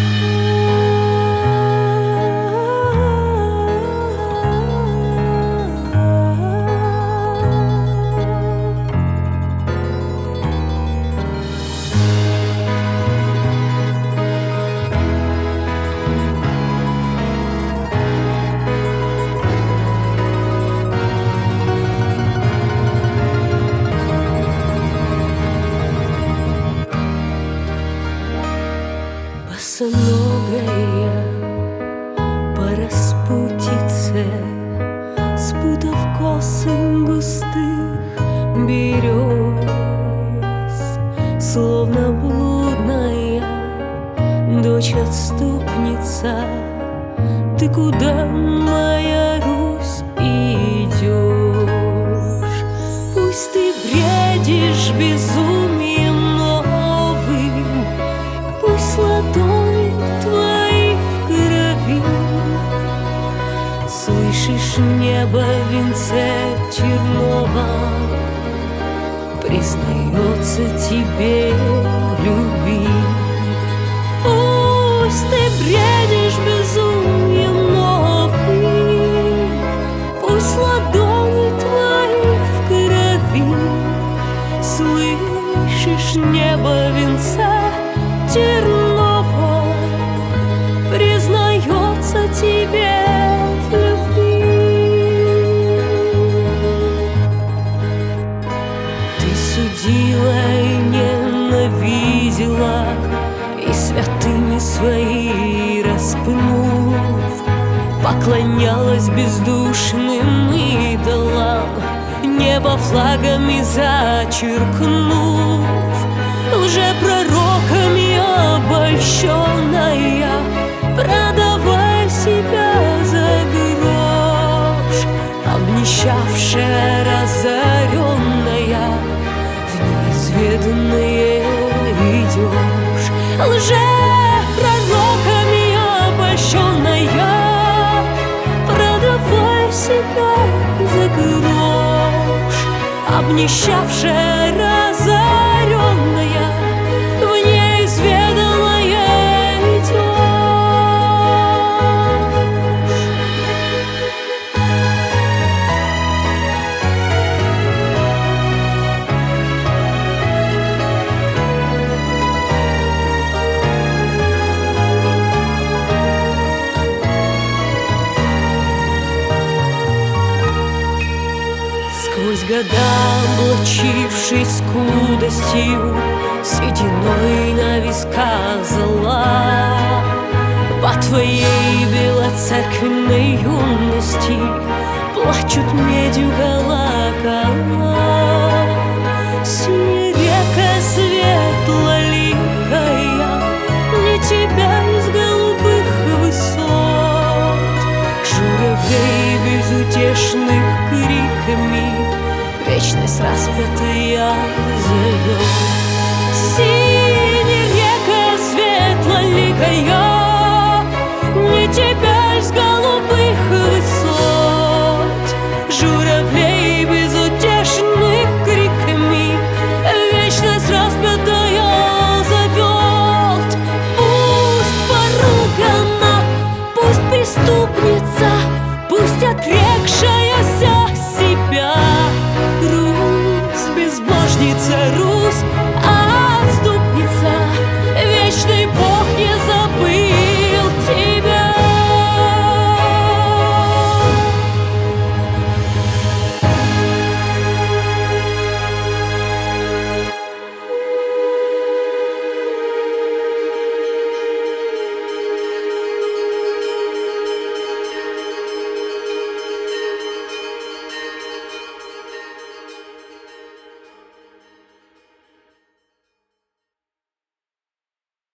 Босоногая по распутице, спутав косы густых берез, словно блудная дочь-отступница, ты куда, моя Русь, идешь? Пусть ты бредишь безумием новым, пусть ладони твои в крови. Слышишь, небо в венце терновом признается тебе в любви. Пусть ты бредишь безумием новым, пусть ладони твои в крови. Слышишь, небо в венце терновом признается тебе в любви. Ты судила и ненавидела, и святыми свои распнув, поклонялась бездушным идолам, небо флагами зачеркнув. Лжепророками обольщенная, продавая себя за грош, обнищавшая, разоренная, в неизведанное идешь. Лжепророками обольщенная, продавая себя за грош, обнищавшая, разоренная, в неизведанное идешь. Сквозь года, облачившись скудостью, сединой на висках зла, по твоей белоцерквенной юности плачут медью колокола. Синяя река светлоликая, не тебя из голубых высот, журавлей безутешных криками вечность распятая зовет.